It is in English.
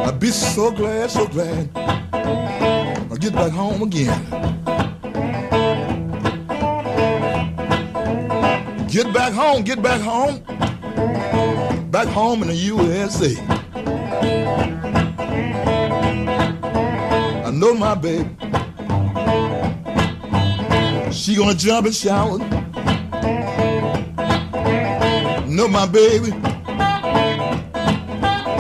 I'd be so glad, so glad I'll get back home again. Get back home, back home in the USA. I know my baby, she gonna jump and shout. Know my baby,